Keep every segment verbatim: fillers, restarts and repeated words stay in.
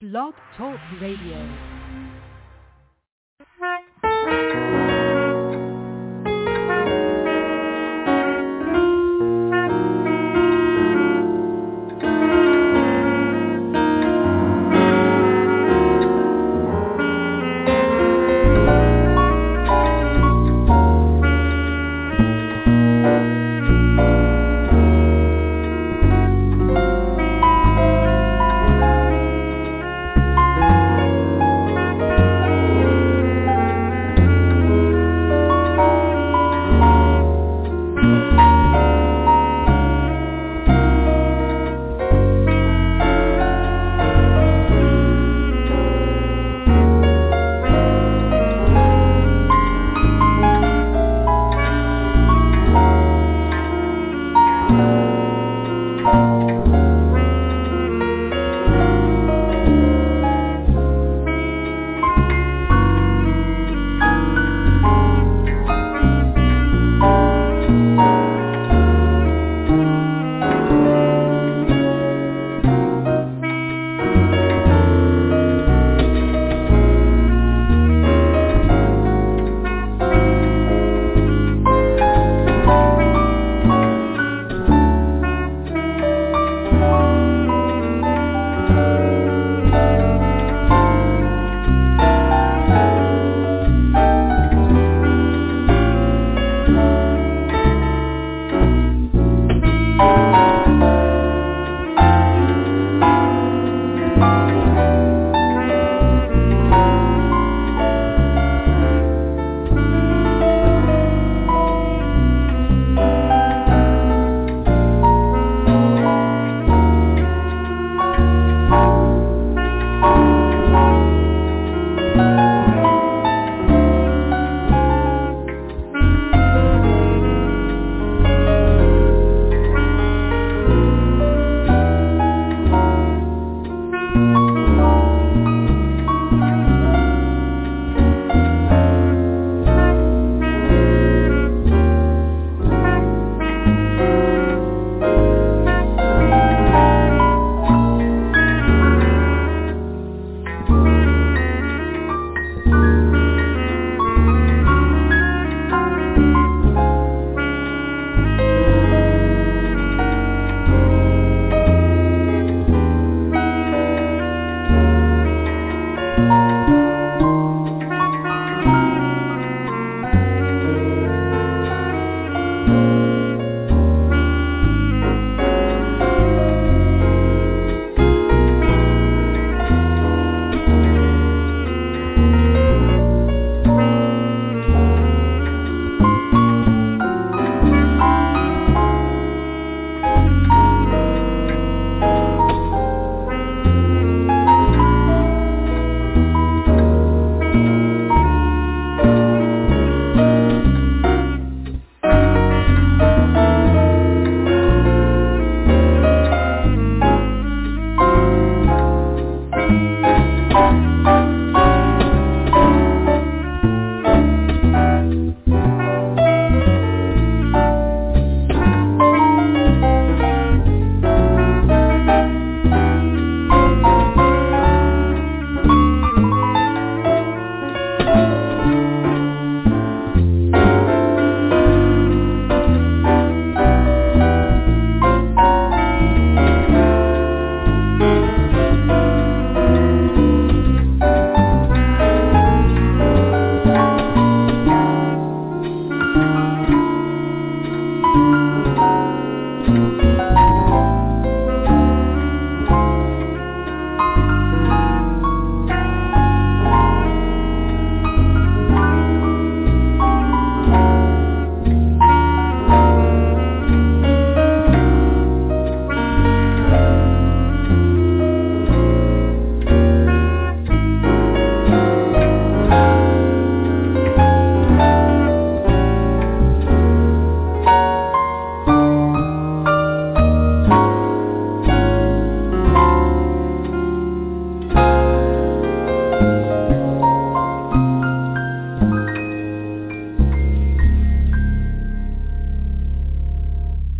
Blog Talk Radio.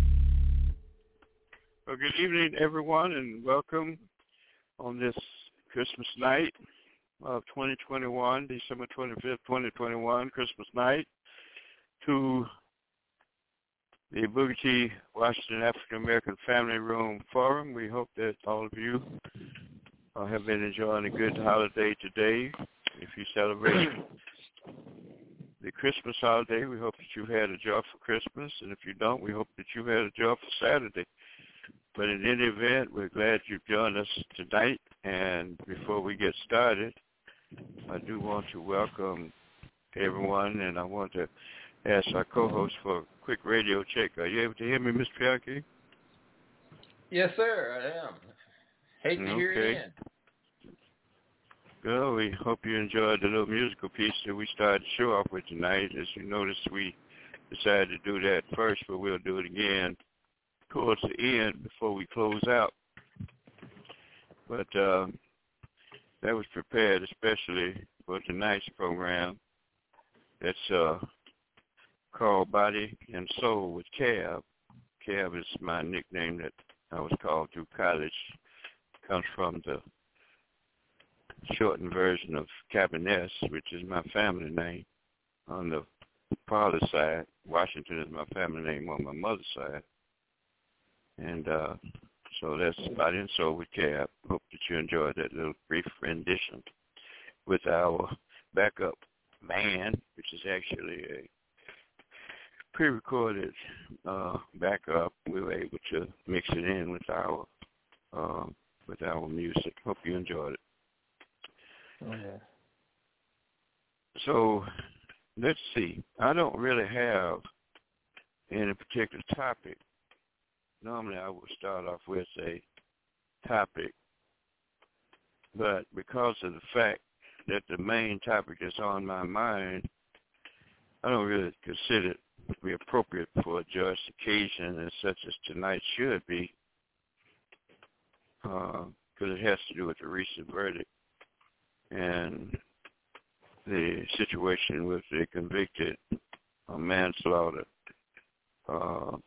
Well, good evening, everyone, and welcome on this Christmas night of twenty twenty-one, December twenty-fifth, twenty twenty-one, Christmas night, to the Booker T. Washington African American Family Room Forum. We hope that all of you uh, have been enjoying a good holiday today. If you celebrate the Christmas holiday, we hope that you've had a joyful Christmas, and if you don't, we hope that you've had a joyful Saturday. But in any event, we're glad you've joined us tonight, and before we get started, I do want to welcome everyone, and I want to ask our co-host for a quick radio check. Are you able to hear me, Mister Pianki? Yes, sir, I am. Hate to okay. hear it in. Well, we hope you enjoyed the little musical piece that we started the show off with tonight. As you noticed, we decided to do that first, but we'll do it again towards the end before we close out. But uh, that was prepared especially for tonight's program. That's uh, called Body and Soul with Cab. Cab is my nickname that I was called through college. It comes from the shortened version of Cabiness, which is my family name on the father's side. Washington is my family name on my mother's side. And uh, so that's Body and Soul with Cab. Hope that you enjoyed that little brief rendition with our backup band, which is actually a pre-recorded uh, backup. We were able to mix it in with our uh, with our music. Hope you enjoyed it. Oh, yeah. So let's see. I don't really have any particular topic. Normally I would start off with a topic, but because of the fact that the main topic is on my mind, I don't really consider it to be appropriate for a joyous occasion as such as tonight should be, because uh, it has to do with the recent verdict and the situation with the convicted uh, manslaughter uh,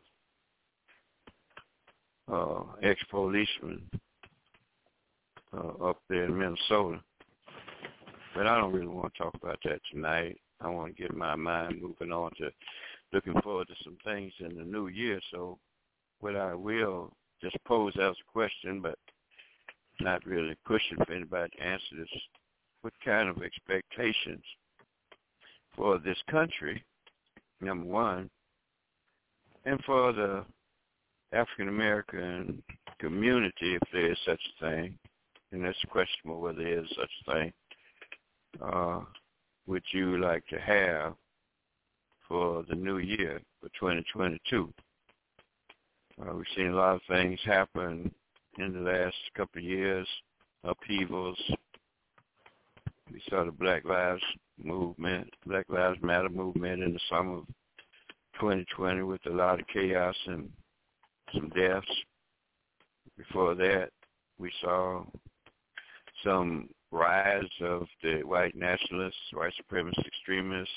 uh, ex-policeman uh, up there in Minnesota. But I don't really want to talk about that tonight. I want to get my mind moving on to looking forward to some things in the new year. So what I will just pose as a question, but not really pushing for anybody to answer this, what kind of expectations for this country, number one, and for the African-American community, if there is such a thing, and that's questionable whether there is such a thing, uh, would you like to have for the new year, for twenty twenty-two? Uh, we've seen a lot of things happen in the last couple of years, upheavals. We saw the Black Lives movement, Black Lives Matter movement in the summer of twenty twenty with a lot of chaos and some deaths. Before that, we saw some rise of the white nationalists, white supremacist extremists,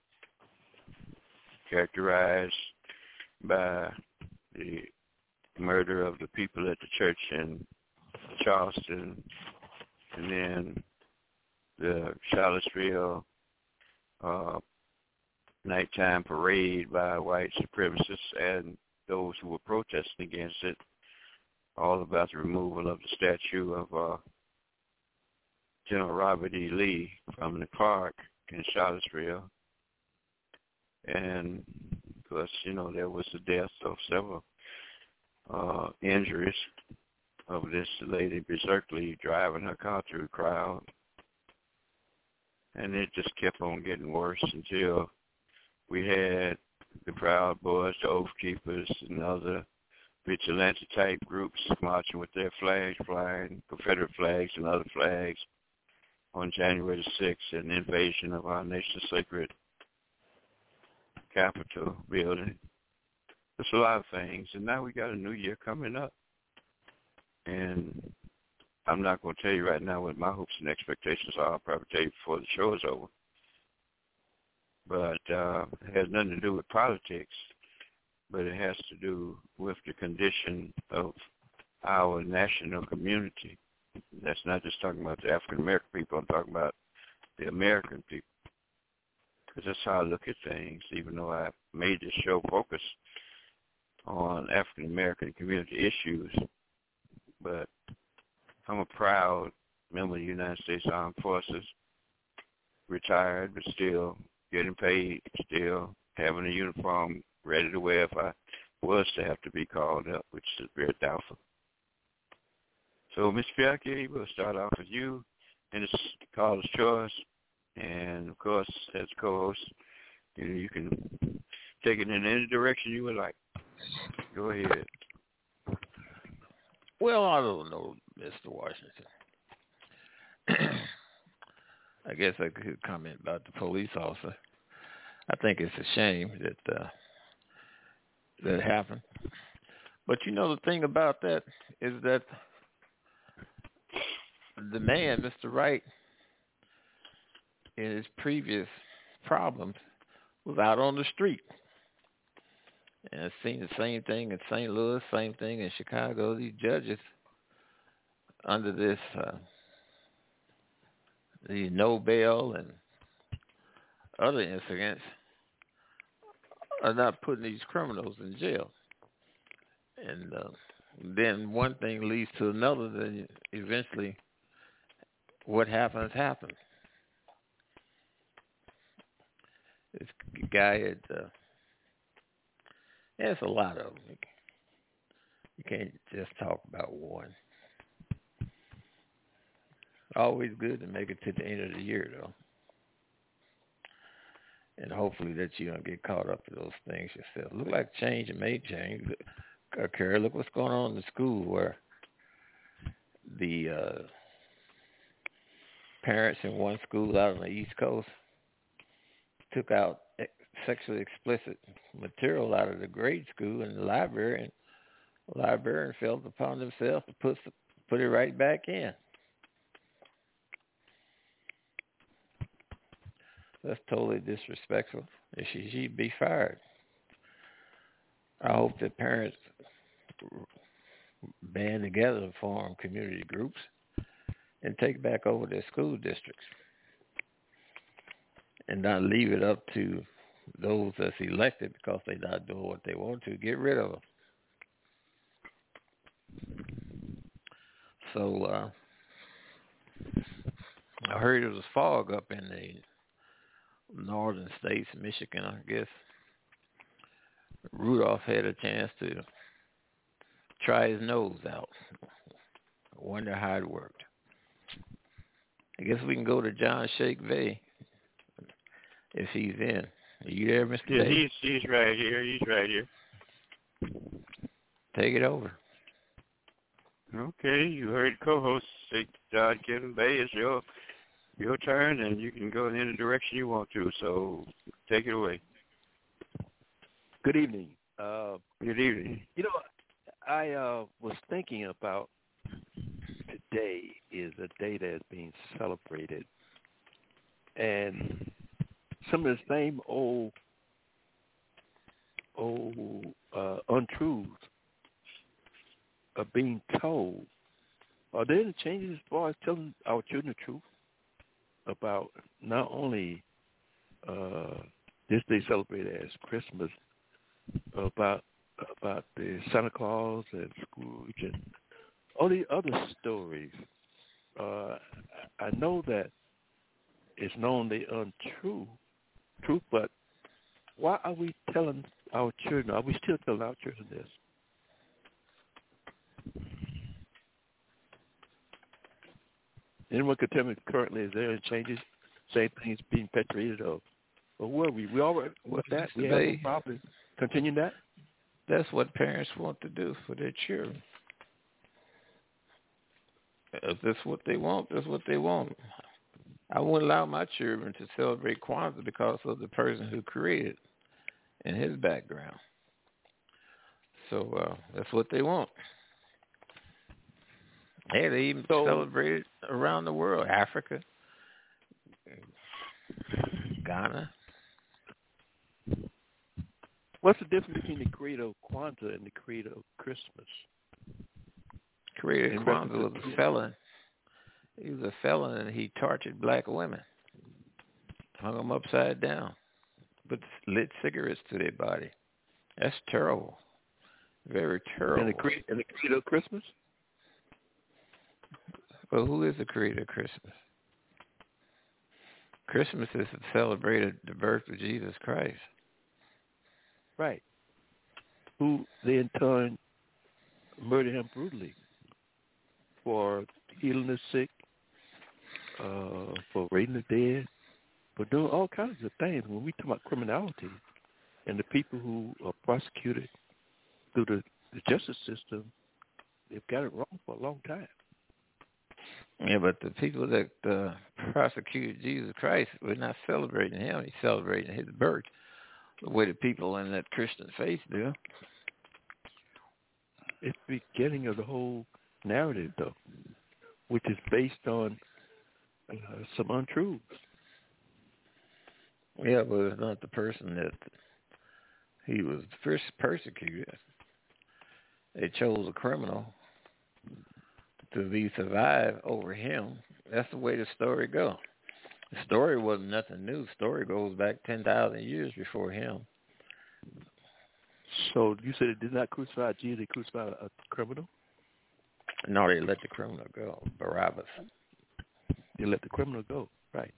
characterized by the murder of the people at the church in Charleston, and then the Charlottesville uh, nighttime parade by white supremacists and those who were protesting against it, all about the removal of the statue of uh, General Robert E. Lee from the park in Charlottesville. And, of course, you know, there was the death of several uh, injuries of this lady berserkly driving her car through the crowd. And it just kept on getting worse until we had the Proud Boys, the Oath Keepers, and other vigilante-type groups marching with their flags flying, Confederate flags and other flags, on January the sixth, an invasion of our nation's sacred Capitol building. There's a lot of things, and now we got a new year coming up. And I'm not going to tell you right now what my hopes and expectations are. I'll probably tell you before the show is over. But uh, it has nothing to do with politics, but it has to do with the condition of our national community That's not just talking about the African American people. I'm talking about the American people. Because that's how I look at things, even though I made this show focus on African American community issues. But I'm a proud member of the United States Armed Forces, retired, but still getting paid, still having a uniform ready to wear if I was to have to be called up, which is very doubtful. So, Mister Fialke, we'll start off with you, and it's caller's choice. And, of course, as co-host, you know, you can take it in any direction you would like. Go ahead. Well, I don't know, Mister Washington. I guess I could comment about the police officer. I think it's a shame that uh, that happened. But you know the thing about that is that the man, Mister Wright, in his previous problems, was out on the street. And I've seen the same thing in Saint Louis, same thing in Chicago. These judges under this uh, the no bail and other incidents are not putting these criminals in jail. And uh, then one thing leads to another, then eventually what happens happens. This guy had, uh, there's a lot of them. You can't just talk about one. Always good to make it to the end of the year, though. And hopefully that you don't get caught up in those things yourself. Look like change and may change occur. Look what's going on in the school where the uh, parents in one school out on the East Coast took out sexually explicit material out of the grade school in the library, and the librarian felt upon himself to put put it right back in. That's totally disrespectful. She should be fired. I hope that parents band together to form community groups and take back over their school districts and not leave it up to those that's elected because they're not doing what they want to. Get rid of them. So uh, I heard there was fog up in the northern states, Michigan, I guess. Rudolph had a chance to try his nose out. I wonder how it worked. I guess we can go to John Shake Bay if he's in. Are you there, Mister Yeah, Day? he's, he's right here. He's right here. Take it over. Okay, you heard co-host say John Kevin Bay is your your turn, and you can go in any direction you want to. So take it away. Good evening. Uh, Good evening. You know, I uh, was thinking about today is a day that is being celebrated, and some of the same old, old uh, untruths are being told. Are there any changes as far as telling our children the truth about not only uh, this day celebrated as Christmas, about about the Santa Claus and Scrooge and all the other stories? Uh, I know that it's known they untrue, truth, but why are we telling our children? Are we still telling our children this? Anyone could tell me currently, is there any changes, same things being perpetrated, or, or were we? We already with that. We have no problem continuing that. That's what parents want to do for their children. If that's what they want, that's what they want. I wouldn't allow my children to celebrate Kwanzaa because of the person who created and his background. So uh, that's what they want. Hey, they even so, celebrate it around the world. Africa, Ghana. What's the difference between the creator of Kwanzaa and the creator of Christmas? Creator of Kwanzaa was a felon. He was a felon and he tortured black women, hung them upside down, put lit cigarettes to their body. That's terrible. Very terrible. And the, cre- and the creator of Christmas? Well, who is the creator of Christmas? Christmas is to celebrate the birth of Jesus Christ. Right. Who they in turn murdered him brutally for healing the sick, uh, for raising the dead, for doing all kinds of things. When we talk about criminality and the people who are prosecuted through the, the justice system, they've got it wrong for a long time. Yeah, but the people that uh, prosecuted Jesus Christ, we're not celebrating him. He's celebrating his birth, the way the people in that Christian faith do. It's the beginning of the whole narrative, though, which is based on uh, some untruths. Yeah, but it's not the person that he was first persecuted. They chose a criminal to be survive over him. That's the way the story goes. The story wasn't nothing new. The story goes back ten thousand years before him. So you said they did not crucify Jesus, they crucified a criminal? No, they let the criminal go, Barabbas. They let the criminal go, right.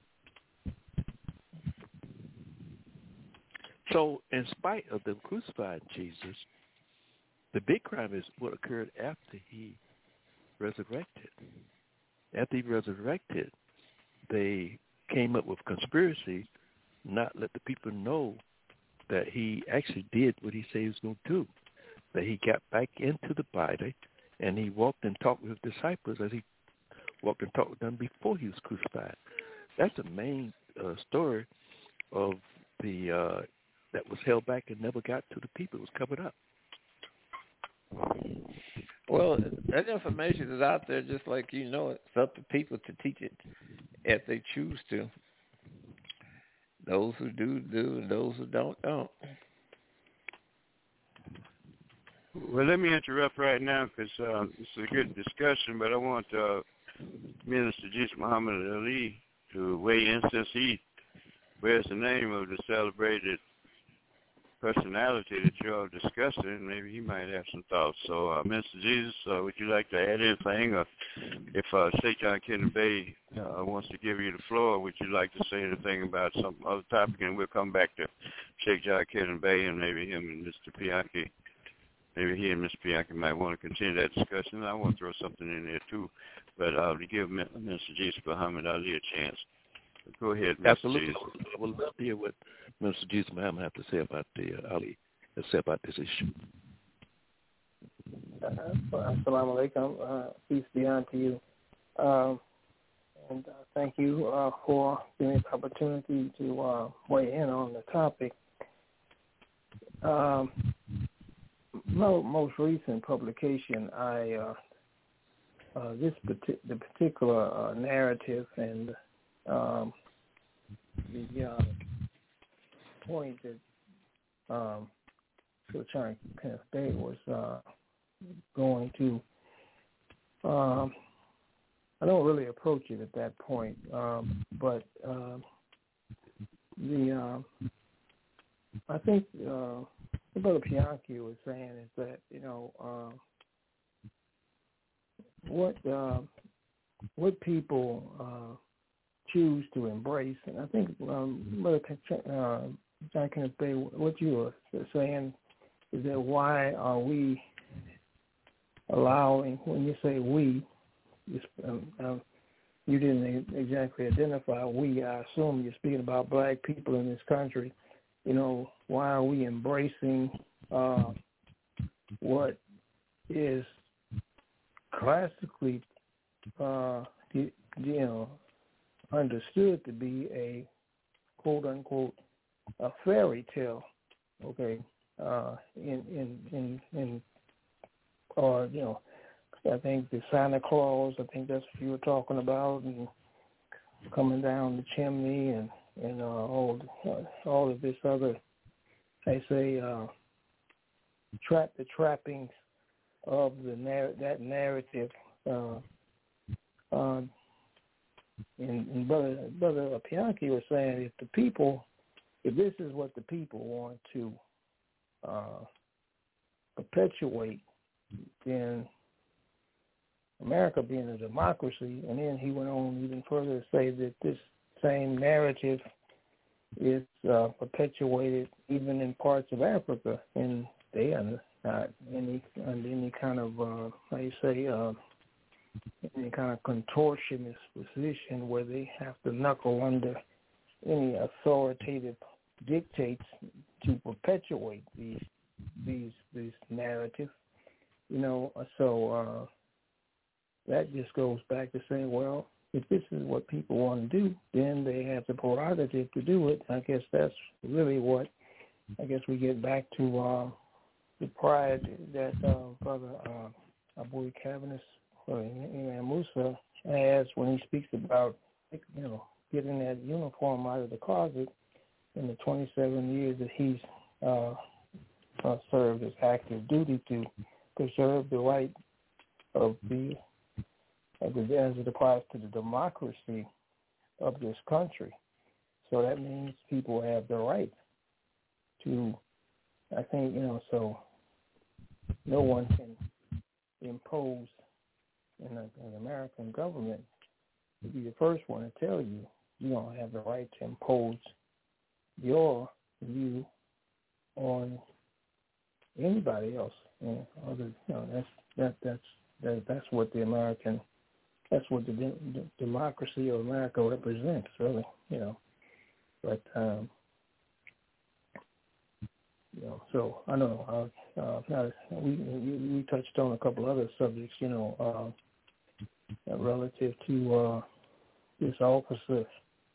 So in spite of them crucifying Jesus, the big crime is what occurred after he resurrected. After he resurrected, they came up with conspiracy, not let the people know that he actually did what he said he was going to do, that he got back into the body and he walked and talked with his disciples as he walked and talked with them before he was crucified. That's the main uh, story of the uh, that was held back and never got to the people. It was covered up. Well, that information is out there just like you know it. It's up to people to teach it if they choose to. Those who do, do, and those who don't, don't. Well, let me interrupt right now because uh, this is a good discussion, but I want uh, Minister Jesus Muhammad Ali to weigh in since he bears the name of the celebrated personality that you all discussing. Maybe he might have some thoughts. So, uh, Mister Jesus, uh, would you like to add anything? Or if uh, Sheikh John Kennedy Bay uh, wants to give you the floor, would you like to say anything about some other topic? And we'll come back to Sheikh John Kennedy Bay and maybe him and Mister Pianki. Maybe he and Mister Pianki might want to continue that discussion. I want to throw something in there, too. But uh, to give Mister Jesus Muhammad Ali a chance. Go ahead, Mister Absolutely. Jesus. I would love to hear what Mister Jesus Muhammad have to say about the uh, Ali, to say about this issue. Assalamu alaikum. Uh, peace be unto you. Um, and uh, thank you uh, for giving me the opportunity to uh, weigh in on the topic. Um, my most recent publication, I uh, uh, this partic- the particular uh, narrative and um, the uh, point that um, China Penn State was uh, going to. Um, I don't really approach it at that point, um, but uh, the uh, I think uh, what Brother Pianki was saying is that you know uh, what uh, what people uh, choose to embrace, and I think um, Brother uh, John Kenneth Bay, what you were saying is that why are we allowing, when you say we, you, um, um, you didn't exactly identify we. I assume you're speaking about black people in this country. You know, why are we embracing uh, what is classically, uh, you, you know, understood to be a quote unquote a fairy tale, okay? Uh, in in in in or you know, I think the Santa Claus. I think that's what you were talking about, and coming down the chimney, and and uh, all uh, all of this other. I say uh, trap the trappings of the narr- that narrative. Uh, uh, and, and Brother, Brother Bianchi was saying if the people, if this is what the people want to uh, perpetuate, then America being a democracy, and then he went on even further to say that this same narrative is uh, perpetuated even in parts of Africa, and they are not any under any kind of uh, how you say uh, any kind of contortionist position where they have to knuckle under any authoritative dictates to perpetuate these these these narratives. You know, so uh, that just goes back to saying, well, if this is what people want to do, then they have the prerogative to do it. I guess that's really what, I guess we get back to uh, the pride that uh, Brother uh, Abu Kavanagh or Imam Musa has when he speaks about, you know, getting that uniform out of the closet in the twenty-seven years that he's uh, uh, served as active duty to preserve the right of the as it applies to the democracy of this country. So that means people have the right to, I think, you know, so no one can impose in an American government to be the first one to tell you you don't have the right to impose your view on anybody else. You know, other, you know that's that that's that, that's what the American That's what the, the democracy of America represents, really, you know. But, um, you know, so I don't know. Uh, uh, now, we, we we touched on a couple other subjects, you know, uh, relative to uh, this officer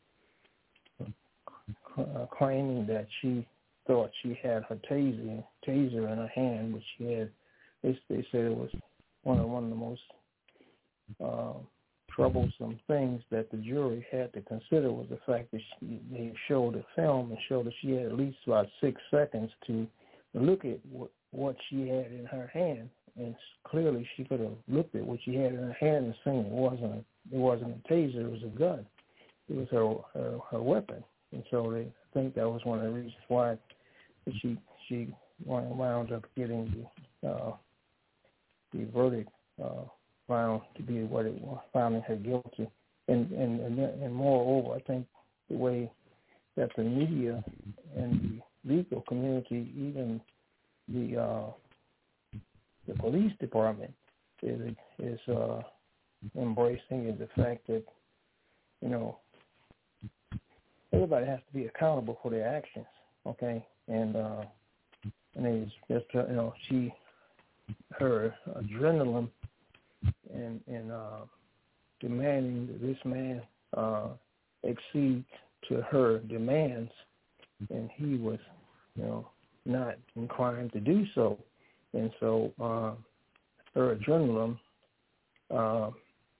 uh, claiming that she thought she had her taser taser in her hand, which she had. They, they said it was one of one of the most Uh, troublesome things that the jury had to consider was the fact that she, they showed a film and showed that she had at least about six seconds to look at what, what she had in her hand, and clearly she could have looked at what she had in her hand and seen it wasn't a, it wasn't a taser, it was a gun, it was her her, her weapon, and so they I think that was one of the reasons why she she wound up getting the uh, the verdict. Uh, found to be what it was, finding her guilty. And, and and and moreover, I think the way that the media and the legal community, even the uh, the police department, is is uh, embracing is the fact that, you know, everybody has to be accountable for their actions. Okay, and uh, and it's just uh, you know she her adrenaline. And, and uh, demanding that this man uh, accede to her demands, and he was, you know, not inclined to do so. And so uh, her adrenaline uh,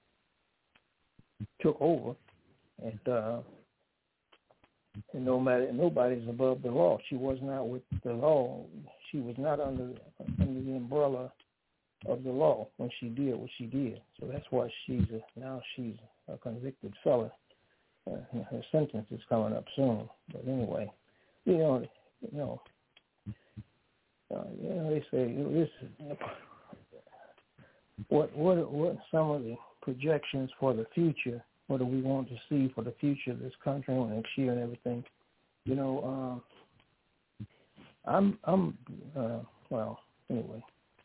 took over, and uh, and no matter nobody's above the law. She was not with the law. She was not under under the umbrella of the law when she did what she did. So that's why she's a, now she's a convicted felon. Uh, her sentence is coming up soon. But anyway, you know, you know, uh, you know, they say this. What what what some of the projections for the future? What do we want to see for the future of this country next year and everything? You know, uh, I'm I'm uh, well anyway.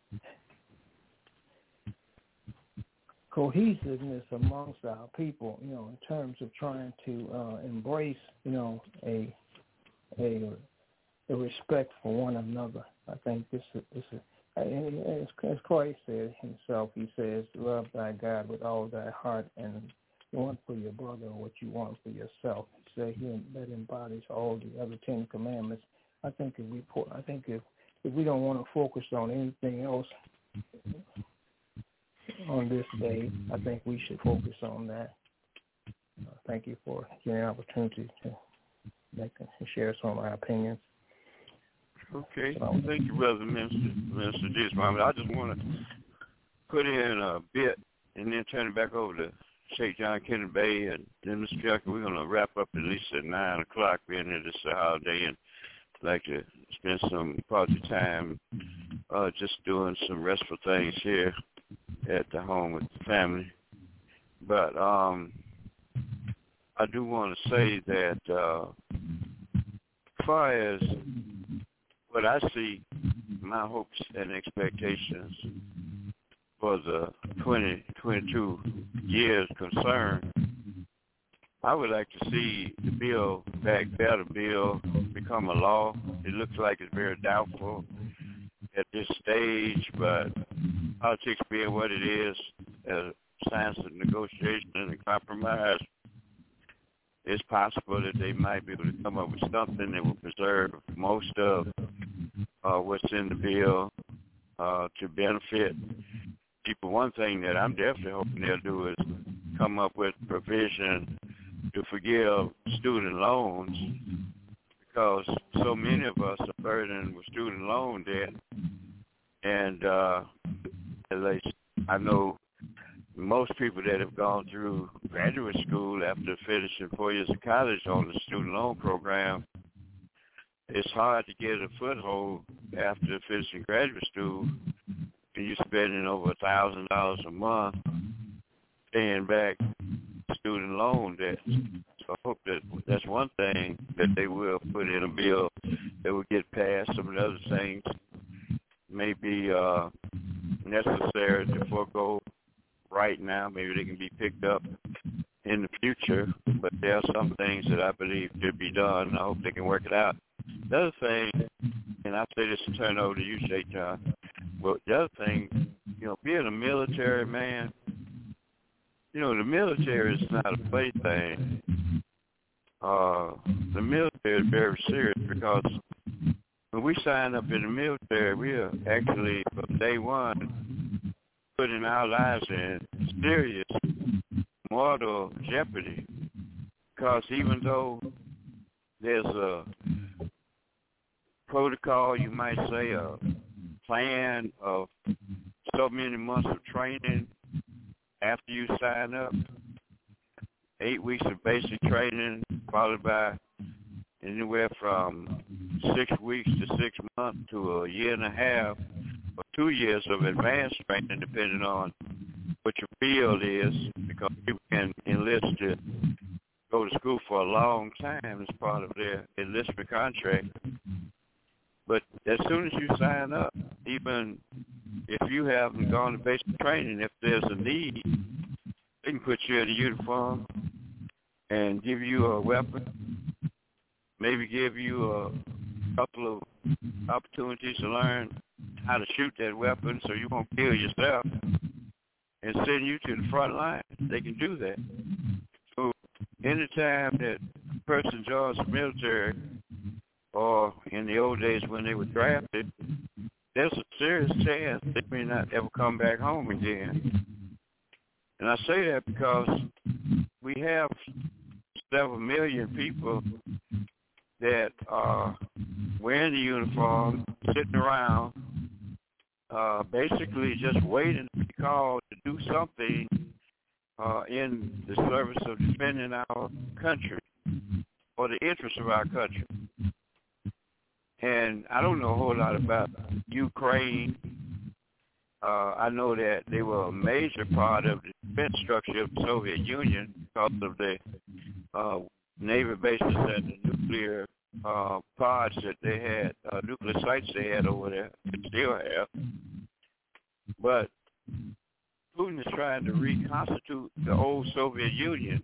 Cohesiveness amongst our people, you know, in terms of trying to uh, embrace, you know, a a a respect for one another. I think this is this is as, as Christ said himself. He says, "Love thy God with all thy heart, and want for your brother what you want for yourself." He said he that embodies all the other Ten Commandments. I think if we I think if if we don't want to focus on anything else on this day, I think we should focus on that. Uh, thank you for giving an opportunity to make and share some of my opinions. Okay, so, thank you, Brother Minister, Minister Dismond. I just want to put in a bit and then turn it back over to Saint John Kennedy Bay, and then Mister Chuck, we're going to wrap up at least at nine o'clock. We're in here this holiday, and like to spend some quality time uh, just doing some restful things here at the home with the family. But um, I do want to say that uh, as far as what I see, my hopes and expectations for the twenty twenty-two years concerned, I would like to see the Build Back Better bill become a law. It looks like it's very doubtful at this stage, but politics being what it is, as science of negotiation and compromise, it's possible that they might be able to come up with something that will preserve most of uh, what's in the bill uh, to benefit people. One thing that I'm definitely hoping they'll do is come up with provision to forgive student loans, because so many of us are burdened with student loan debt. And uh, at least I know most people that have gone through graduate school after finishing four years of college on the student loan program, it's hard to get a foothold after finishing graduate school, and you're spending over a thousand dollars a month paying back student loan debt. So I hope that that's one thing that they will put in a bill that will get passed. Some of the other things may be uh, necessary to forego right now. Maybe they can be picked up in the future, but there are some things that I believe could be done. I hope they can work it out. The other thing, and I'll say this and turn it over to you, Saint John, but the other thing, you know, being a military man, you know, the military is not a plaything. Uh, the military is very serious, because when we sign up in the military, we are actually, from day one, putting our lives in serious mortal jeopardy. Because even though there's a protocol, you might say, a plan of so many months of training after you sign up, eight weeks of basic training, followed by anywhere from six weeks to six months to a year and a half or two years of advanced training, depending on what your field is, because people can enlist to go to school for a long time as part of their enlistment contract. But as soon as you sign up, even if you haven't gone to basic training, if there's a need, they can put you in a uniform and give you a weapon, maybe give you a couple of opportunities to learn how to shoot that weapon so you won't kill yourself, and send you to the front line. They can do that. So anytime that a person joins the military, or in the old days when they were drafted, there's a serious chance they may not ever come back home again. And I say that because we have several million people that are wearing the uniform, sitting around, uh, basically just waiting to be called to do something uh, in the service of defending our country or the interests of our country. And I don't know a whole lot about Ukraine. Uh, I know that they were a major part of the defense structure of the Soviet Union because of the uh, Navy bases and the nuclear uh, pods that they had, uh, nuclear sites they had over there, and still have. But Putin is trying to reconstitute the old Soviet Union.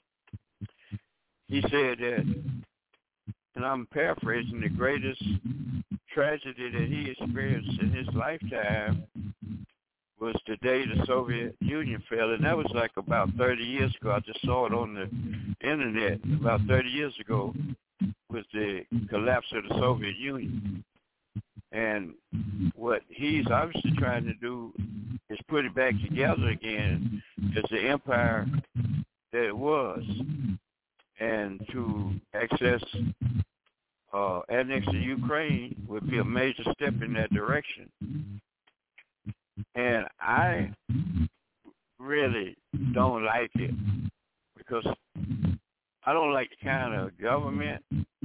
He said that, and I'm paraphrasing, the greatest tragedy that he experienced in his lifetime was the day the Soviet Union fell, and that was like about thirty years ago. I just saw it on the internet. About thirty years ago was the collapse of the Soviet Union. And what he's obviously trying to do is put it back together again as the empire that it was, and to access uh, annex to Ukraine would be a major step in that direction. And I really don't like it because I don't like the kind of government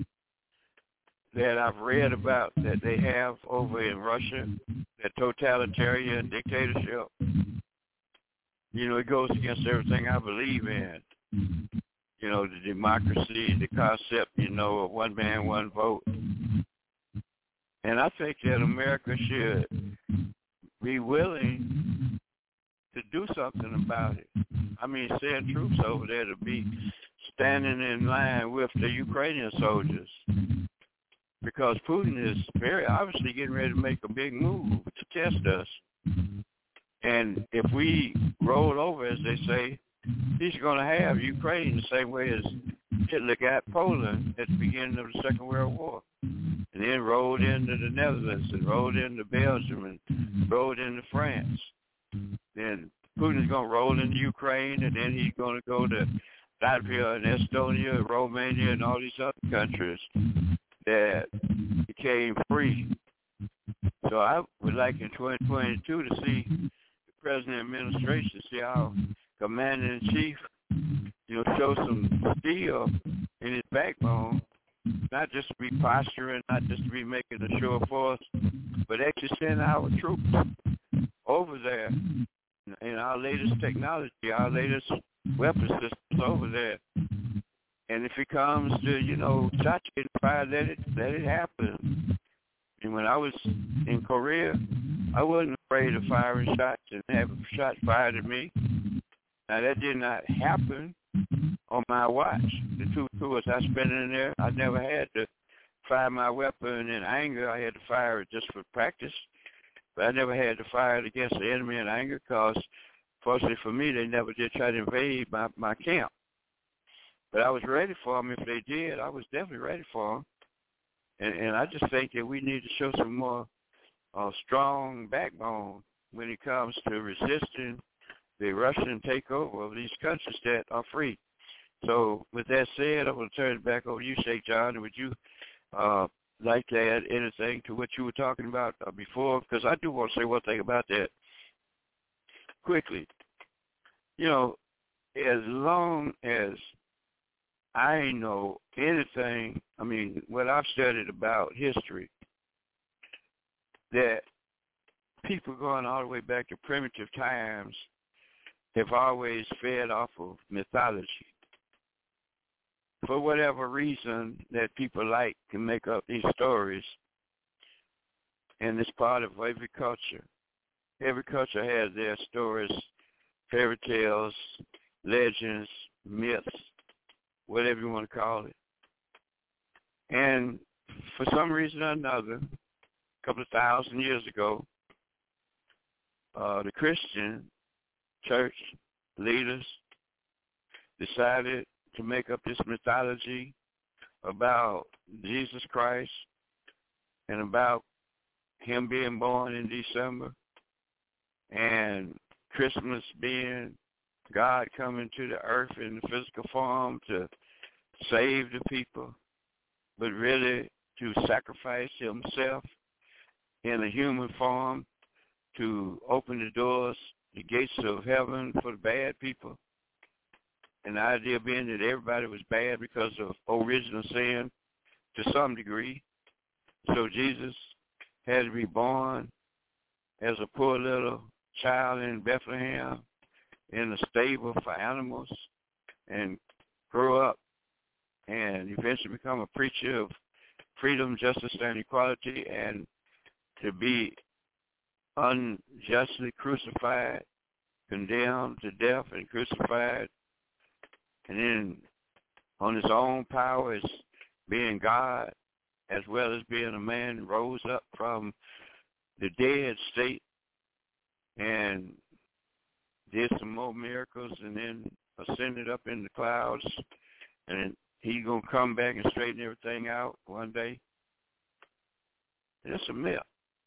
that I've read about that they have over in Russia, that totalitarian dictatorship. You know, it goes against everything I believe in. You know, the democracy, the concept, you know, of one man, one vote. And I think that America should be willing to do something about it. I mean, send troops over there to be standing in line with the Ukrainian soldiers. Because Putin is very obviously getting ready to make a big move to test us. And if we roll over, as they say, he's going to have Ukraine the same way as Hitler got Poland at the beginning of the Second World War. And then rolled into the Netherlands and rolled into Belgium and rolled into France. Then Putin's going to roll into Ukraine, and then he's going to go to Latvia and Estonia, Romania, and all these other countries that became free. So I would like in twenty twenty-two to see the President administration, see our Commander-in-Chief, you know, show some steel in his backbone, not just to be posturing, not just to be making a show of force, but actually send our troops over there in our latest technology, our latest weapon systems over there. And if it comes to, you know, shots getting fired, let it, let it happen. And when I was in Korea, I wasn't afraid of firing shots and having shots fired at me. Now, that did not happen on my watch. The two tours I spent in there, I never had to fire my weapon in anger. I had to fire it just for practice. But I never had to fire it against the enemy in anger because, fortunately for me, they never did try to invade my, my camp. But I was ready for them. If they did, I was definitely ready for them. And, and I just think that we need to show some more uh, strong backbone when it comes to resisting the Russian takeover of these countries that are free. So with that said, I'm going to turn it back over to you, Sheikh John. Would you uh, like to add anything to what you were talking about uh, before? Because I do want to say one thing about that quickly. You know, as long as I know anything, I mean, what I've studied about history, that people going all the way back to primitive times have always fed off of mythology. For whatever reason that people like to make up these stories, and it's part of every culture. Every culture has their stories, fairy tales, legends, myths, whatever you want to call it. And for some reason or another, a couple of thousand years ago, uh, the Christian church leaders decided to make up this mythology about Jesus Christ and about him being born in December and Christmas being God coming to the earth in the physical form to save the people, but really to sacrifice himself in a human form to open the doors, the gates of heaven for the bad people. And the idea being that everybody was bad because of original sin to some degree. So Jesus had to be born as a poor little child in Bethlehem in a stable for animals and grow up and eventually become a preacher of freedom, justice, and equality, and to be unjustly crucified, condemned to death and crucified, and then on his own power as being God as well as being a man, rose up from the dead state and did some more miracles and then ascended up in the clouds, and he's going to come back and straighten everything out one day. It's a myth.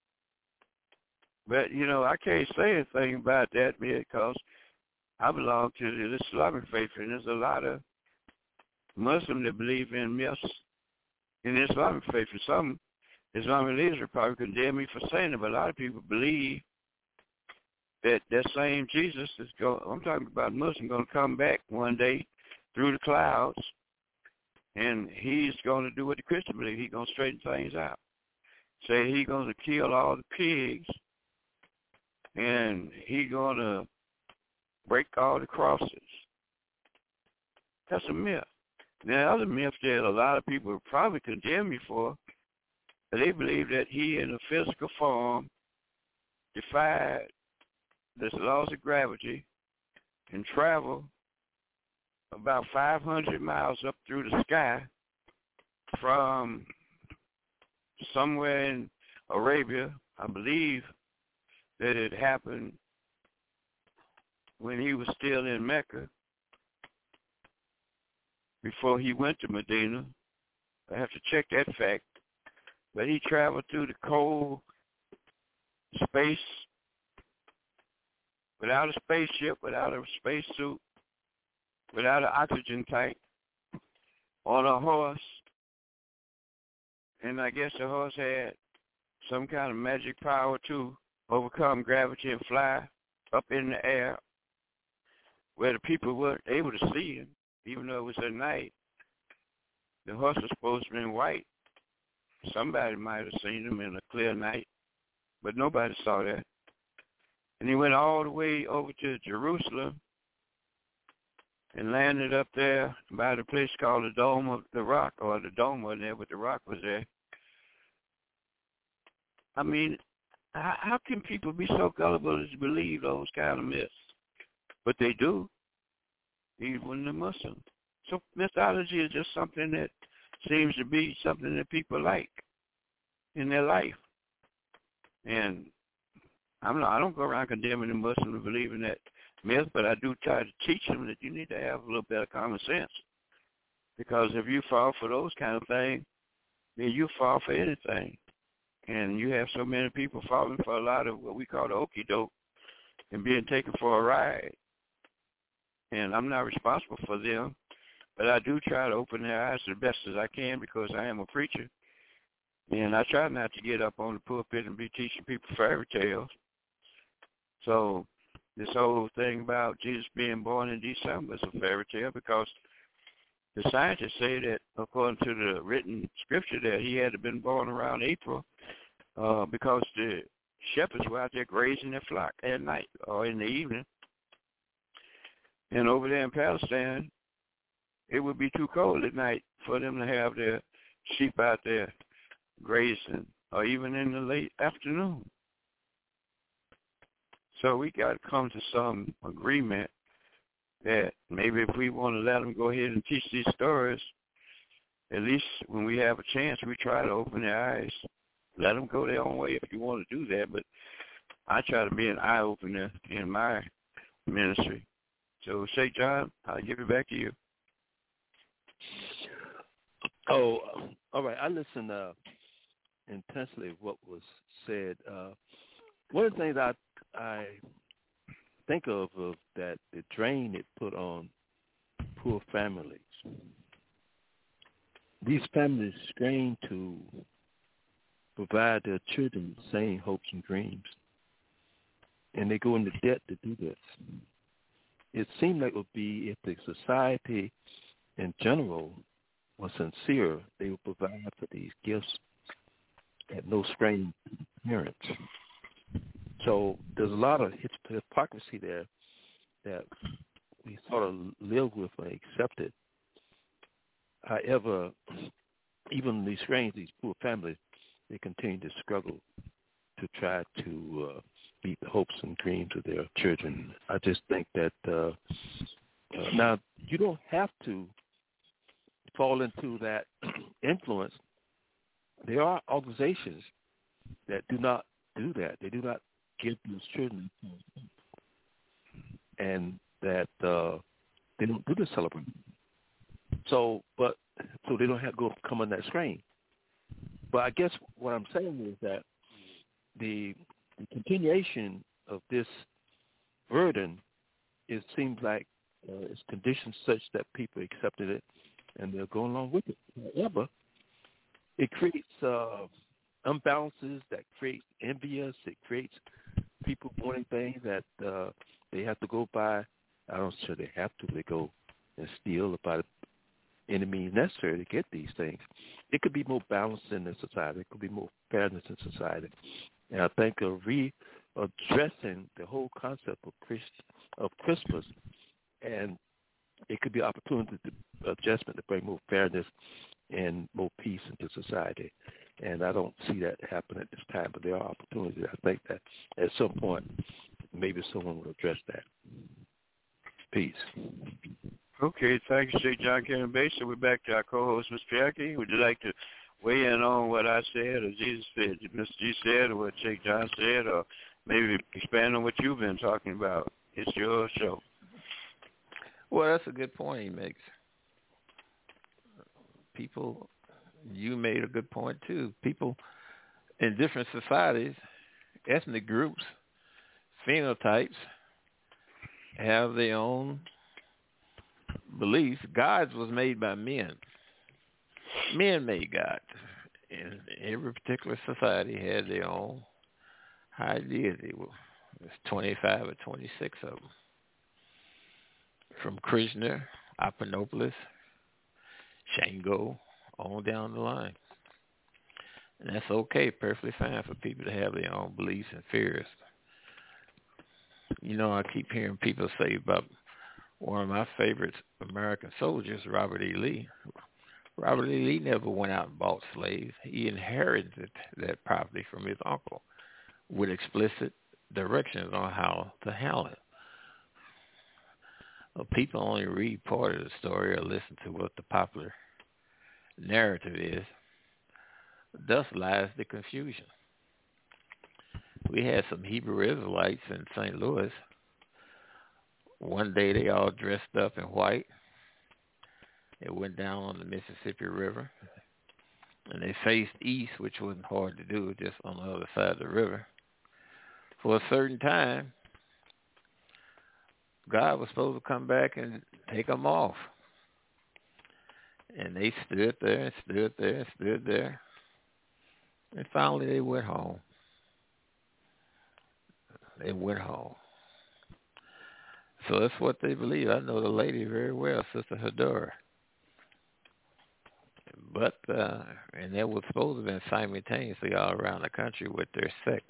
But, you know, I can't say anything about that because I belong to the Islamic faith, and there's a lot of Muslims that believe in myths in the Islamic faith. And some Islamic leaders will probably condemn me for saying it, but a lot of people believe that that same Jesus is going. I'm talking about Muslim going to come back one day through the clouds, and he's going to do what the Christians believe. He's going to straighten things out. Say he's going to kill all the pigs, and he's going to break all the crosses. That's a myth. Now, other myths that a lot of people probably condemn me for, but they believe that he in a physical form defied the laws of gravity and traveled about five hundred miles up through the sky from somewhere in Arabia. I believe that it happened when he was still in Mecca before he went to Medina. I have to check that fact. But he traveled through the cold space without a spaceship, without a spacesuit, without an oxygen tank, on a horse. And I guess the horse had some kind of magic power to overcome gravity and fly up in the air where the people weren't able to see him, even though it was at night. The horse was supposed to be in white. Somebody might have seen him in a clear night, but nobody saw that. And he went all the way over to Jerusalem and landed up there by the place called the Dome of the Rock, or the Dome wasn't there, but the Rock was there. I mean, how, how can people be so gullible as to believe those kind of myths? But they do, even when they're Muslim. So mythology is just something that seems to be something that people like in their life. And I'm not, I don't go around condemning the Muslims to believe in that myth, but I do try to teach them that you need to have a little bit of common sense. Because if you fall for those kind of things, then you fall for anything. And you have so many people falling for a lot of what we call the okie doke and being taken for a ride. And I'm not responsible for them, but I do try to open their eyes the best as I can because I am a preacher. And I try not to get up on the pulpit and be teaching people fairy tales. So this whole thing about Jesus being born in December is a fairy tale because the scientists say that, according to the written scripture, that he had to have been born around April uh, because the shepherds were out there grazing their flock at night or in the evening. And over there in Palestine, it would be too cold at night for them to have their sheep out there grazing, or even in the late afternoon. So we got to come to some agreement that maybe if we want to let them go ahead and teach these stories, at least when we have a chance, we try to open their eyes. Let them go their own way if you want to do that, but I try to be an eye-opener in my ministry. So, Sheikh John, I'll give it back to you. Oh, all right. I listened uh, intensely to what was said. Uh, one of the things I I think of of that the drain it put on poor families. These families strain to provide their children the same hopes and dreams, and they go into debt to do this. It seemed like it would be if the society in general was sincere, they would provide for these gifts at no strain to the parents. So there's a lot of hypocrisy there that we sort of live with or accepted. However, even these strange, these poor families, they continue to struggle to try to uh, meet the hopes and dreams of their children. I just think that uh, uh, now you don't have to fall into that influence. There are organizations that do not do that. They do not give these children, and that uh, they don't do the celebration. So, but so they don't have to go come on that strain. But I guess what I'm saying is that the, the continuation of this burden, it seems like uh, it's conditioned such that people accepted it and they're going along with it. However, it creates uh, imbalances that create envious. It creates people wanting things that uh, they have to go by. I don't sure they have to. They go and steal about any means necessary to get these things. It could be more balanced in the society. It could be more fairness in society. And I think of readdressing the whole concept of Christ, of Christmas, and it could be an opportunity to adjustment to bring more fairness and more peace into society. And I don't see that happen at this time, but there are opportunities. I think that at some point, maybe someone will address that. Peace. Okay, thank you, J. John Kennedy Basin. We're back to our co-host, Mister Jackie. Would you like to weigh in on what I said or Jesus said, Mister G said, or what Jake John said, or maybe expand on what you've been talking about? It's your show. Well, that's a good point he makes. People, you made a good point too. People in different societies, ethnic groups, phenotypes, have their own beliefs. Gods was made by men. Men made gods. And every particular society had their own high deity. There's twenty-five or twenty-six of them. From Krishna, Apanopoulos, Shango, on down the line. And that's okay, perfectly fine for people to have their own beliefs and fears. You know, I keep hearing people say about one of my favorite American soldiers, Robert E. Lee. Robert E. Lee never went out and bought slaves. He inherited that property from his uncle with explicit directions on how to handle it. Well, people only read part of the story or listen to what the popular narrative is. Thus lies the confusion. We had some Hebrew Israelites in Saint Louis. One day they all dressed up in white. They went down on the Mississippi River, and they faced east, which wasn't hard to do, just on the other side of the river. For a certain time, God was supposed to come back and take them off. And they stood there and stood there and stood there. And finally they went home. They went home. So that's what they believe. I know the lady very well, Sister Hadora. But, uh, and they were supposed to have been simultaneously all around the country with their sex.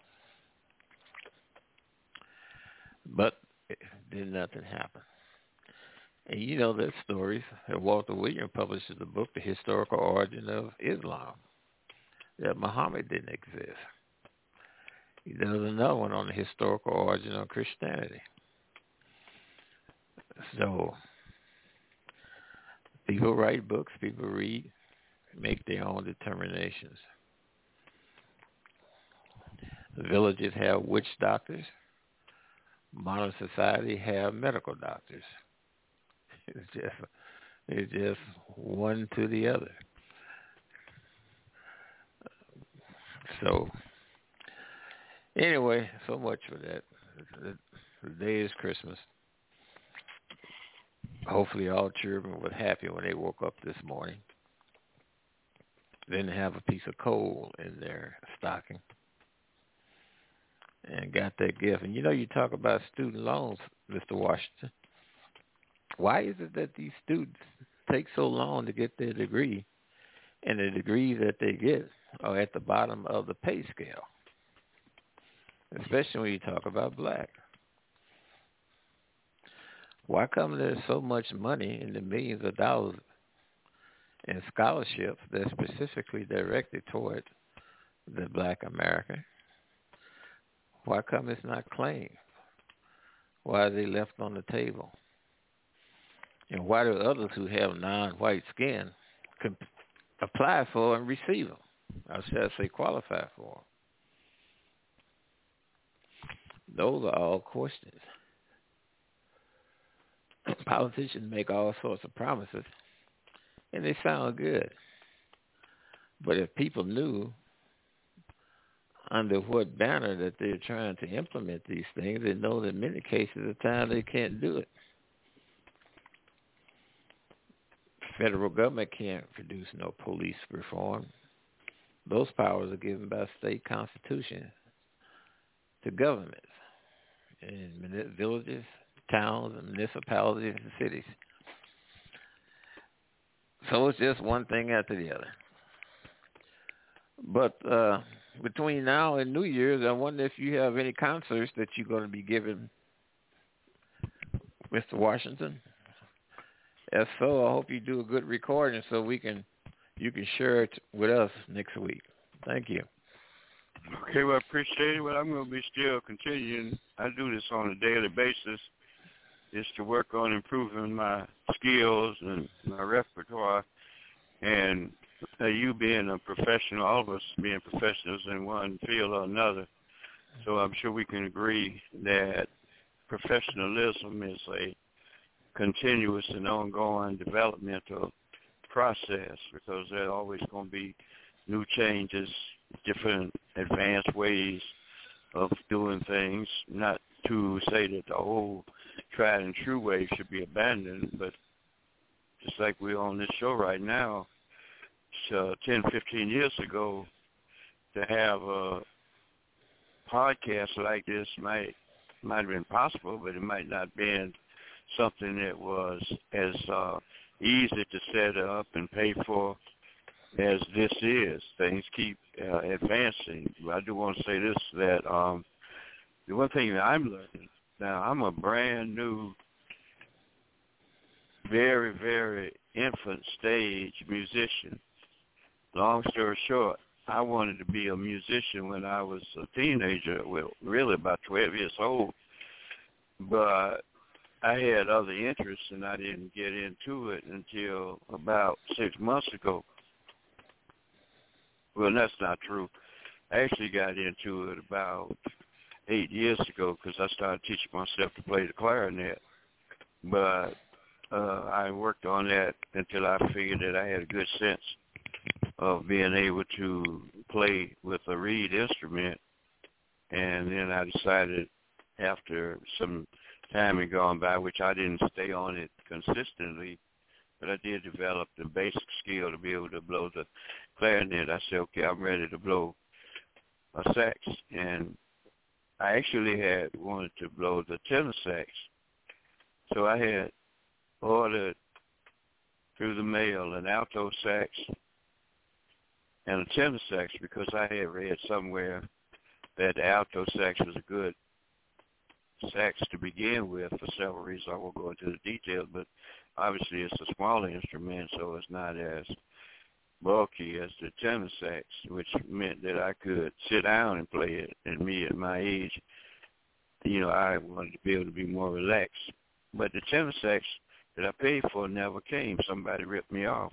But did nothing happen. And you know that stories. Walter Williams published the book, The Historical Origin of Islam, that Muhammad didn't exist. He does another one on the historical origin of Christianity. So people write books, people read, make their own determinations. The villages have witch doctors. Modern society have medical doctors. It's just, it's just one to the other. So, anyway, so much for that. The day is Christmas. Hopefully all children were happy when they woke up this morning. Didn't have a piece of coal in their stocking. And got that gift. And you know, you talk about student loans, Mister Washington. Why is it that these students take so long to get their degree, and the degrees that they get are at the bottom of the pay scale? Especially when you talk about black. Why come there's so much money in the millions of dollars in scholarships that's specifically directed toward the black American? Why come it's not claimed? Why are they left on the table? And why do others who have non-white skin can apply for and receive them? Or should I say qualify for them? Those are all questions. Politicians make all sorts of promises, and they sound good. But if people knew under what banner that they're trying to implement these things, they know that in many cases of the time they can't do it. Federal government can't produce no police reform. Those powers are given by state constitution to governments in villages, towns, and municipalities and cities. So it's just one thing after the other. But uh, between now and New Year's, I wonder if you have any concerts that you're going to be giving, Mister Washington. If so, I hope you do a good recording so we can you can share it with us next week. Thank you. Okay, well, I appreciate it. Well, I'm going to be still continuing. I do this on a daily basis, is to work on improving my skills and my repertoire. And uh, you being a professional, all of us being professionals in one field or another, so I'm sure we can agree that professionalism is a continuous and ongoing developmental process, because there are always going to be new changes, different advanced ways of doing things. Not to say that the old tried and true way should be abandoned, but just like we're on this show right now, uh, ten, fifteen years ago, to have a podcast like this might might have been possible, but it might not have been something that was as uh, easy to set up and pay for as this is. Things keep uh, advancing. I do want to say this, that um, the one thing that I'm learning, now I'm a brand new, very, very infant stage musician. Long story short, I wanted to be a musician when I was a teenager, well, really about twelve years old. But I had other interests, and I didn't get into it until about six months ago. Well, that's not true. I actually got into it about eight years ago because I started teaching myself to play the clarinet. But uh, I worked on that until I figured that I had a good sense of being able to play with a reed instrument. And then I decided, after some time had gone by, which I didn't stay on it consistently, but I did develop the basic skill to be able to blow the clarinet. I said, okay, I'm ready to blow a sax. And I actually had wanted to blow the tenor sax. So I had ordered through the mail an alto sax and a tenor sax, because I had read somewhere that the alto sax was a good sax to begin with for several reasons. I won't go into the details, but obviously it's a smaller instrument, so it's not as bulky as the tenor sax, which meant that I could sit down and play it. And me at my age, you know, I wanted to be able to be more relaxed. But the tenor sax that I paid for never came. Somebody ripped me off.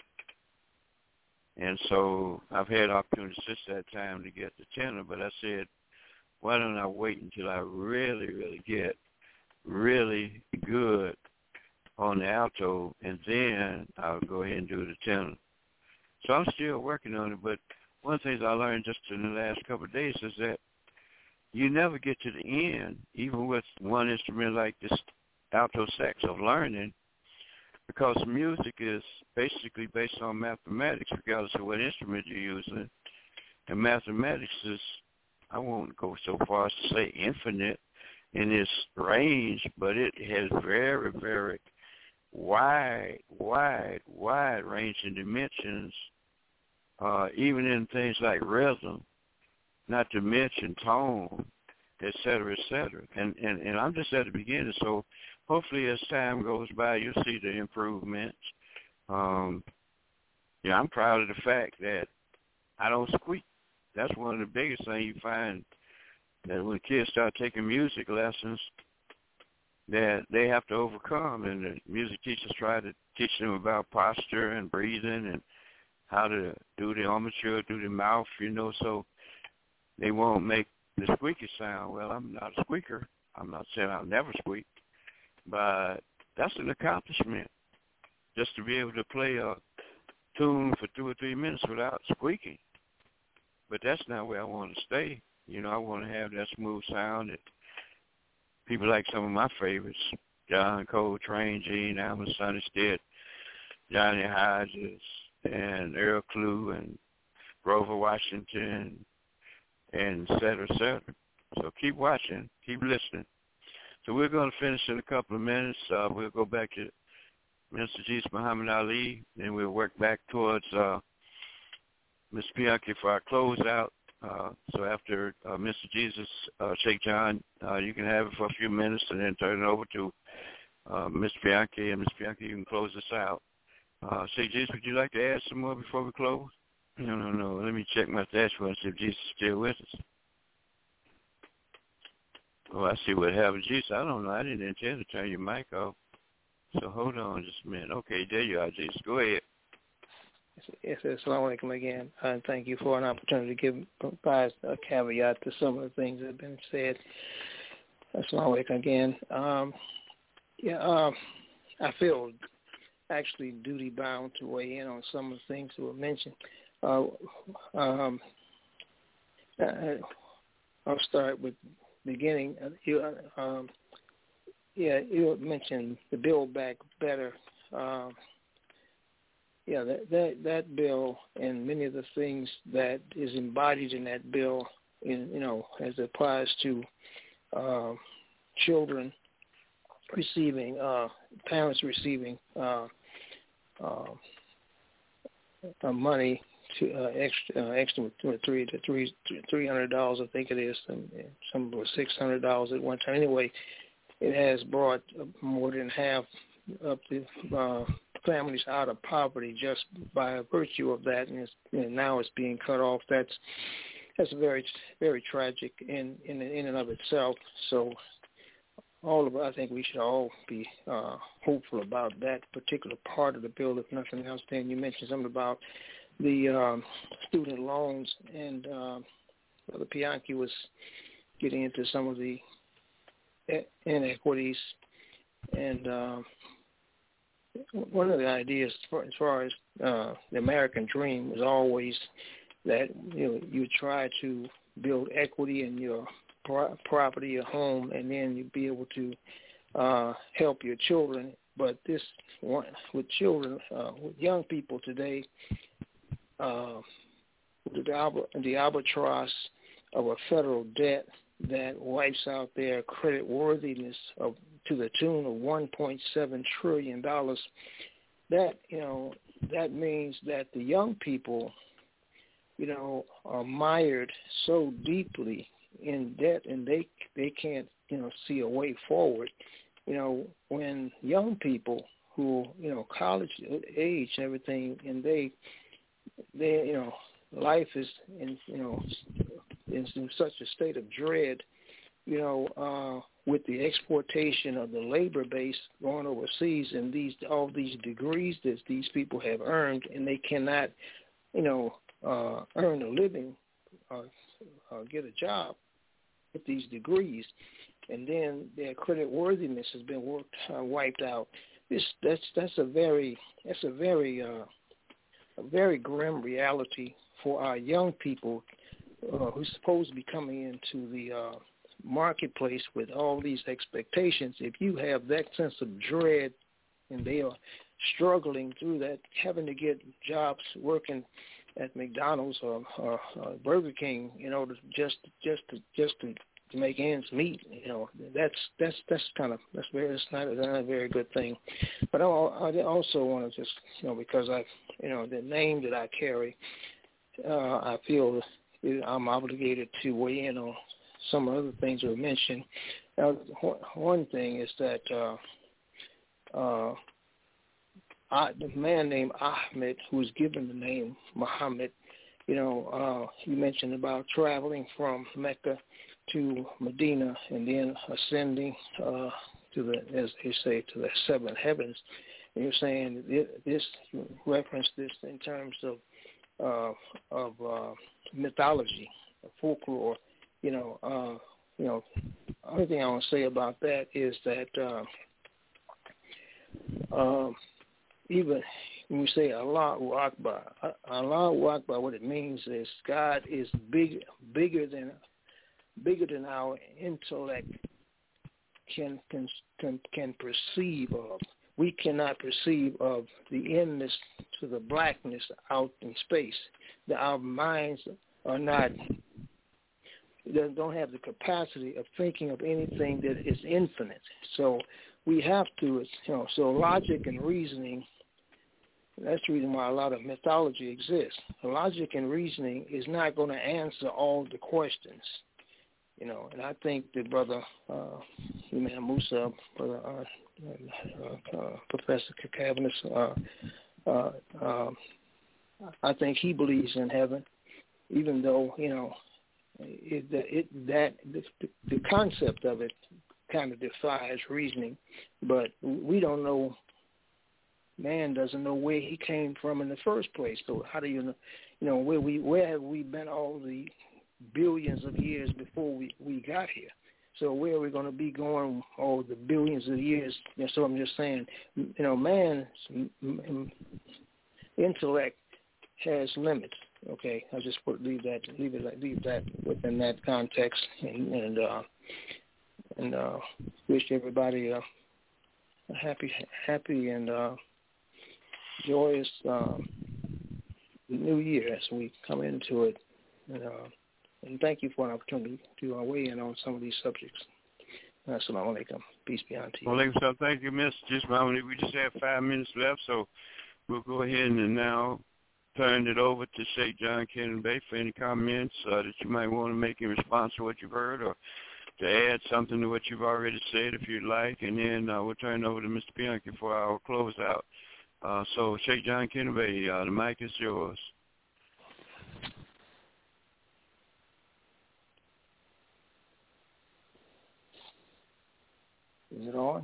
And so I've had opportunities since that time to get the tenor, but I said, why don't I wait until I really, really get really good on the alto, and then I'll go ahead and do the tenor. So I'm still working on it, but one of the things I learned just in the last couple of days is that you never get to the end, even with one instrument like this alto sax, of learning, because music is basically based on mathematics, regardless of what instrument you're using. And mathematics is, I won't go so far as to say infinite in its range, but it has very, very wide, wide, wide ranging dimensions, uh, even in things like rhythm, not to mention tone, et cetera, et cetera. And, and, and I'm just at the beginning, so hopefully as time goes by, you'll see the improvements. Um, yeah, I'm proud of the fact that I don't squeak. That's one of the biggest things you find, that when kids start taking music lessons, that they have to overcome. And the music teachers try to teach them about posture and breathing and how to do the armature, do the mouth, you know, so they won't make the squeaky sound. Well, I'm not a squeaker. I'm not saying I'll never squeak, but that's an accomplishment, just to be able to play a tune for two or three minutes without squeaking. But that's not where I want to stay. You know, I want to have that smooth sound that people like some of my favorites, John Coltrane, Gene Allen, Sonny Stitt, Johnny Hodges, and Earl Klugh, and Grover Washington, and et cetera, et cetera. So keep watching, keep listening. So we're going to finish in a couple of minutes. Uh, we'll go back to Mister Jesus Muhammad Ali, then we'll work back towards uh, Miz Bianchi for our closeout. Uh, so after uh, Mister Jesus, uh, Sheikh John, uh, you can have it for a few minutes and then turn it over to uh, Miz Bianchi, and Miz Bianchi, you can close this out. Uh, Sheikh Jesus, would you like to add some more before we close? No, no, no. Let me check my dashboard and see if Jesus is still with us. Oh, I see what happened. Jesus, I don't know. I didn't intend to turn your mic off. So hold on just a minute. Okay, there you are, Jesus. Go ahead. Yes, assalamu alaikum again. And thank you for an opportunity to give provide a caveat to some of the things that have been said. Assalamu alaikum again. Um, yeah, um, I feel actually duty bound to weigh in on some of the things that were mentioned. Uh, um, I, I'll start with the beginning. You, um, yeah, you mentioned the Build Back Better. Um, yeah, that, that that bill and many of the things that is embodied in that bill, in you know, as it applies to uh, children receiving, uh, parents receiving uh, uh, uh, money to uh, extra, uh, extra three to three three hundred dollars, I think it is. Some some were six hundred dollars at one time. Anyway, it has brought more than half of the uh, families out of poverty just by virtue of that, and, it's, and now it's being cut off. That's that's very very tragic in in in and of itself. So all of us, I think we should all be uh, hopeful about that particular part of the bill, if nothing else. Then you mentioned something about the um, student loans, and uh, Brother Bianchi was getting into some of the inequities, and uh, one of the ideas as far as, far as uh, the American dream was always that you know you try to build equity in your pro- property, your home, and then you'd be able to uh, help your children. But this one with children, uh, with young people today, uh, the, the albatross of a federal debt that wipes out their credit worthiness of to the tune of one point seven trillion dollars. That you know that means that the young people, you know, are mired so deeply in debt, and they they can't you know see a way forward. You know, when young people who you know college age and everything, and they they you know life is in you know is in such a state of dread, you know, uh, with the exportation of the labor base going overseas and these all these degrees that these people have earned, and they cannot, you know, uh, earn a living, uh, uh, get a job with these degrees, and then their credit worthiness has been worked, uh, wiped out. This that's that's a very that's a very uh, a very grim reality for our young people uh, who's supposed to be coming into the uh, marketplace with all these expectations. If you have that sense of dread, and they are struggling through that, having to get jobs working at McDonald's or, or, or Burger King, you know, to just just to just to, to make ends meet, you know, that's that's that's kind of that's very it's not, it's not a very good thing. But I, I also want to just you know because I you know the name that I carry, uh, I feel I'm obligated to weigh in on some other things that were mentioned. Now, one thing is that uh, uh, I, the man named Ahmed, who was given the name Muhammad, you know, uh, you mentioned about traveling from Mecca to Medina and then ascending uh, to the, as they say, to the seven heavens. And you're saying this, you reference this in terms of uh, of uh, mythology, folklore. You know, uh, you know. Only thing I want to say about that is that uh, uh, even when we say Allahu Akbar, Allahu Akbar, what it means is God is big, bigger than bigger than our intellect can can can, can perceive of. We cannot perceive of the endness to the blackness out in space. That our minds are not doesn't don't have the capacity of thinking of anything that is infinite. So we have to, you know, so logic and reasoning. That's the reason why a lot of mythology exists. Logic and reasoning is not going to answer all the questions, you know. And I think that Brother uh, Imam Musa, Brother uh, uh, uh, Professor Cavaniss, uh, uh, uh, I think he believes in heaven, even though, you know, it, it that the, the concept of it kind of defies reasoning, but we don't know. Man doesn't know where he came from in the first place. So how do you know, you know, where we where have we been all the billions of years before we, we got here? So where are we going to be going all the billions of years? You know, so I'm just saying, you know, man's intellect has limits. Okay, I'll just put leave that leave it leave that within that context, and and uh, and uh, wish everybody uh, a happy happy and uh, joyous uh, new year as we come into it. And, uh, and thank you for an opportunity to uh, weigh in on some of these subjects. Assalamu alaikum. Peace be unto you. Well, alaikum. Thank you, Mister Just we just have five minutes left, so we'll go ahead and now turn it over to Sheikh John Kennedy Bey for any comments uh, that you might want to make in response to what you've heard, or to add something to what you've already said if you'd like, and then uh, we'll turn it over to Mister Bianchi for our closeout. Uh, so, Sheikh John Kennedy Bey, uh, the mic is yours. Is it on?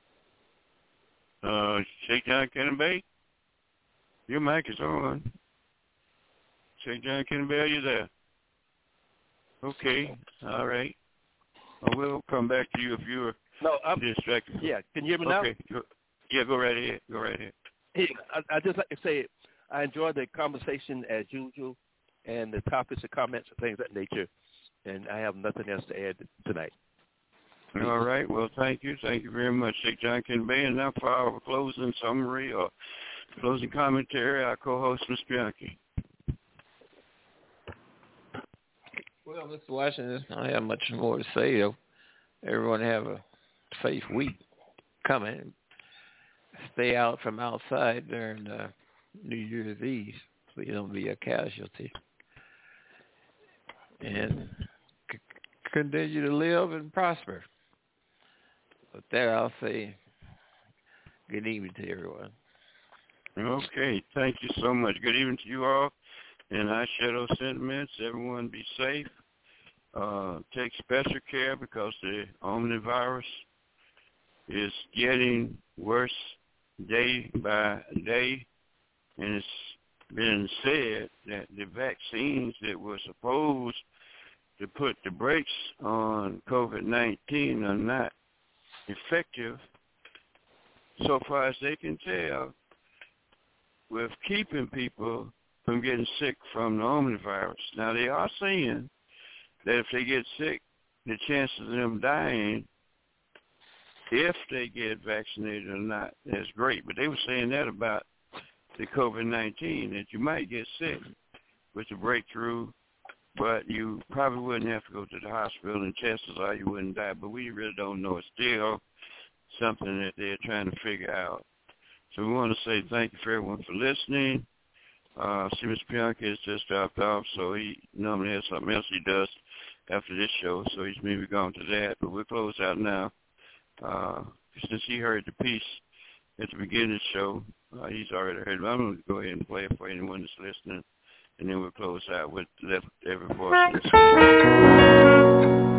Uh, Sheikh John Kennedy Bey, your mic is on. Sheikh John Kennedy Bey, are you there? Okay, all right. Well, we'll come back to you if you're no, I'm, distracted. Yeah, can you hear me now? Okay. Yeah, go right ahead. Go right ahead. Hey, I, I just like to say I enjoyed the conversation as usual, and the topics and comments and things of that nature, and I have nothing else to add tonight. All right. Well, thank you. Thank you very much, Sheikh John Kennedy Bey. And now for our closing summary or closing commentary, our co-host, Mister Bianchi. Well, Mister Washington, I don't have much more to say, though. Everyone have a safe week coming. Stay out from outside during uh, New Year's Eve so you don't be a casualty. And c- continue to live and prosper. With that, I'll say good evening to everyone. Okay. Thank you so much. Good evening to you all. And I share those sentiments. Everyone be safe. Uh, take special care because the omnivirus is getting worse day by day. And it's been said that the vaccines that were supposed to put the brakes on COVID nineteen are not effective so far as they can tell with keeping people from getting sick from the omnivirus. Now, they are saying that if they get sick, the chances of them dying, if they get vaccinated or not, is great. But they were saying that about the COVID nineteen, that you might get sick with the breakthrough, but you probably wouldn't have to go to the hospital, and chances are you wouldn't die. But we really don't know. It's still something that they're trying to figure out. So we want to say thank you for everyone for listening. Uh, see, Mister Bianchi has just dropped off, so he normally has something else he does after this show, so he's maybe gone to that. But we'll close out now. Uh, since he heard the piece at the beginning of the show, uh, he's already heard it. I'm going to go ahead and play it for anyone that's listening, and then we'll close out with Left Every Voice.